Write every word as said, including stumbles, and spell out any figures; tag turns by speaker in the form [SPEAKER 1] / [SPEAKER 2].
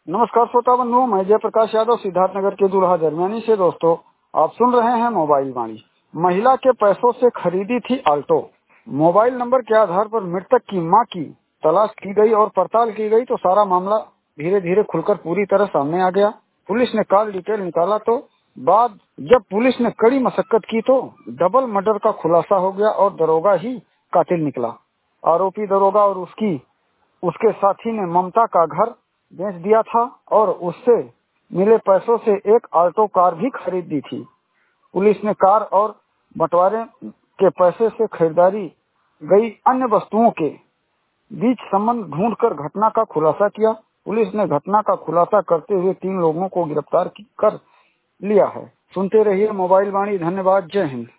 [SPEAKER 1] नमस्कार श्रोता बंधुओं, मैं जयप्रकाश यादव सिद्धार्थनगर के दूल्हा दरमियानी से। दोस्तों, आप सुन रहे हैं मोबाइल वाणी। महिला के पैसों से खरीदी थी आल्टो। मोबाइल नंबर के आधार पर मृतक की मां की तलाश की गई और पड़ताल की गई तो सारा मामला धीरे धीरे खुलकर पूरी तरह सामने आ गया। पुलिस ने कॉल डिटेल निकाला तो बाद जब पुलिस ने कड़ी मशक्कत की तो डबल मर्डर का खुलासा हो गया और दरोगा ही कातिल निकला। आरोपी दरोगा और उसकी उसके साथी ने ममता का घर बेच दिया था और उससे मिले पैसों से एक आल्टो कार भी खरीद दी थी। पुलिस ने कार और बंटवारे के पैसे से खरीदारी गई अन्य वस्तुओं के बीच संबंध ढूंढकर घटना का खुलासा किया। पुलिस ने घटना का खुलासा करते हुए तीन लोगों को गिरफ्तार कर लिया है। सुनते रहिए मोबाइल वाणी। धन्यवाद। जय हिंद।